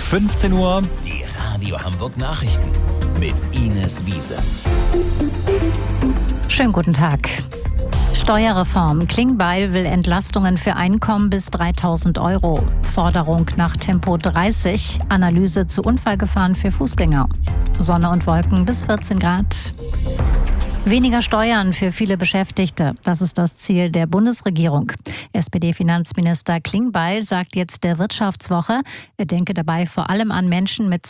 15 Uhr. Die Radio Hamburg Nachrichten mit Ines Wiese. Schönen guten Tag. Steuerreform. Klingbeil will Entlastungen für Einkommen bis 3.000 Euro. Forderung nach Tempo 30. Analyse zu Unfallgefahren für Fußgänger. Sonne und Wolken bis 14 Grad. Weniger Steuern für viele Beschäftigte. Das ist das Ziel der Bundesregierung. SPD-Finanzminister Klingbeil sagt jetzt der Wirtschaftswoche, er denke dabei vor allem an Menschen mit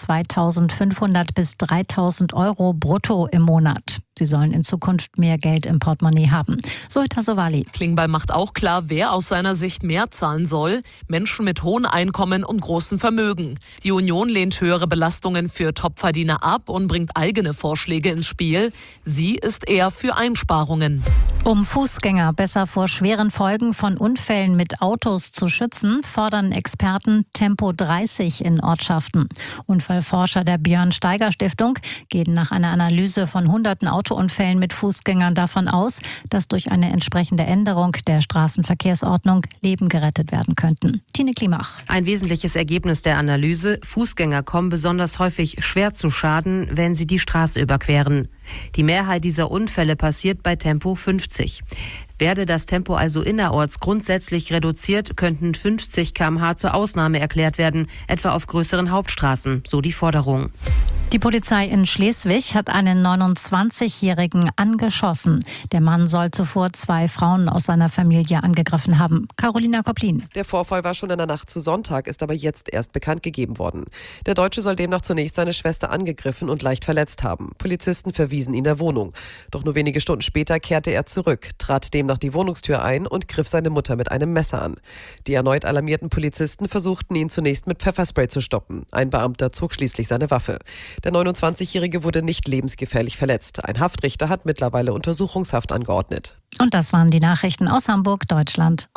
2.500 bis 3.000 Euro brutto im Monat. Sie sollen in Zukunft mehr Geld im Portemonnaie haben. Zoita Sowali. Klingbeil macht auch klar, wer aus seiner Sicht mehr zahlen soll. Menschen mit hohen Einkommen und großen Vermögen. Die Union lehnt höhere Belastungen für Topverdiener ab und bringt eigene Vorschläge ins Spiel. Sie ist eher für Einsparungen. Um Fußgänger besser vor schweren Folgen von Unfällen mit Autos zu schützen, fordern Experten Tempo 30 in Ortschaften. Unfallforscher der Björn-Steiger-Stiftung gehen nach einer Analyse von hunderten Autounfällen mit Fußgängern davon aus, dass durch eine entsprechende Änderung der Straßenverkehrsordnung Leben gerettet werden könnten. Tine Klimach. Ein wesentliches Ergebnis der Analyse: Fußgänger kommen besonders häufig schwer zu Schaden, wenn sie die Straße überqueren. Die Mehrheit dieser Unfälle passiert bei Tempo 50. Werde das Tempo also innerorts grundsätzlich reduziert, könnten 50 km/h zur Ausnahme erklärt werden, etwa auf größeren Hauptstraßen, so die Forderung. Die Polizei in Schleswig hat einen 29-Jährigen angeschossen. Der Mann soll zuvor 2 Frauen aus seiner Familie angegriffen haben. Carolina Koplin. Der Vorfall war schon in der Nacht zu Sonntag, ist aber jetzt erst bekannt gegeben worden. Der Deutsche soll demnach zunächst seine Schwester angegriffen und leicht verletzt haben. Polizisten verwiesen ihn der Wohnung. Doch nur wenige Stunden später kehrte er zurück, trat demnach die Wohnungstür ein und griff seine Mutter mit einem Messer an. Die erneut alarmierten Polizisten versuchten ihn zunächst mit Pfefferspray zu stoppen. Ein Beamter zog schließlich seine Waffe. Der 29-Jährige wurde nicht lebensgefährlich verletzt. Ein Haftrichter hat mittlerweile Untersuchungshaft angeordnet. Und das waren die Nachrichten aus Hamburg, Deutschland.